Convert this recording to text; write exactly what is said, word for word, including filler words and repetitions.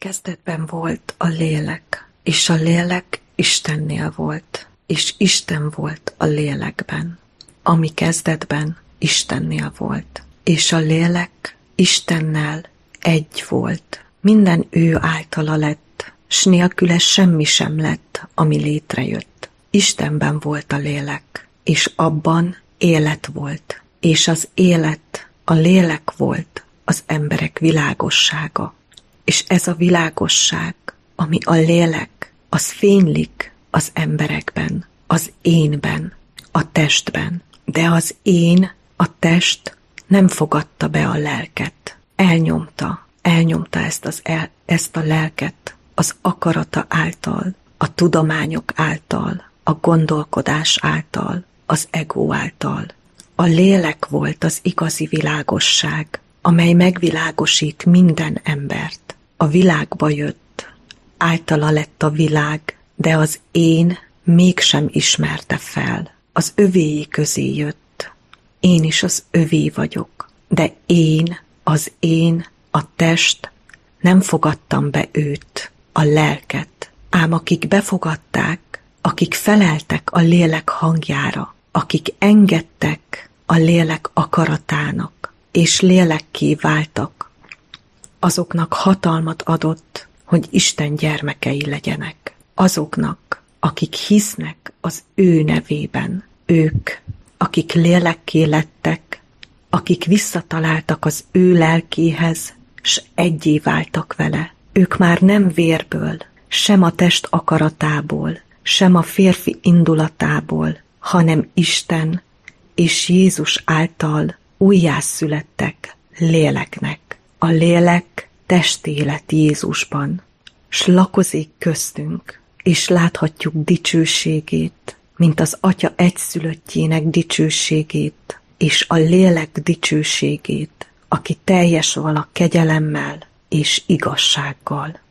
Kezdetben volt a lélek, és a lélek Istennél volt, és Isten volt a lélekben, ami kezdetben Istennél volt, és a lélek Istennel egy volt. Minden ő általa lett, s nélküle semmi sem lett, ami létrejött. Istenben volt a lélek, és abban élet volt, és az élet, a lélek volt az emberek világossága. És ez a világosság, ami a lélek, az fénylik az emberekben, az énben, a testben. De az én, a test nem fogadta be a lelket. Elnyomta, elnyomta ezt, az el, ezt a lelket az akarata által, a tudományok által, a gondolkodás által, az ego által. A lélek volt az igazi világosság, amely megvilágosít minden embert. A világba jött, általa lett a világ, de az én mégsem ismerte fel. Az övéi közé jött. Én is az övé vagyok, de én, az én, a test, nem fogadtam be őt, a lelket. Ám akik befogadták, akik feleltek a lélek hangjára, akik engedtek a lélek akaratának, és lélekké váltak, azoknak hatalmat adott, hogy Isten gyermekei legyenek. Azoknak, akik hisznek az ő nevében, ők, akik lélekké lettek, akik visszataláltak az ő lelkéhez, s egyé váltak vele. Ők már nem vérből, sem a test akaratából, sem a férfi indulatából, hanem Isten és Jézus által újjászülettek léleknek. A lélek testélet Jézusban, s lakozik köztünk, és láthatjuk dicsőségét, mint az Atya egyszülöttjének dicsőségét, és a lélek dicsőségét, aki teljes val a kegyelemmel és igazsággal.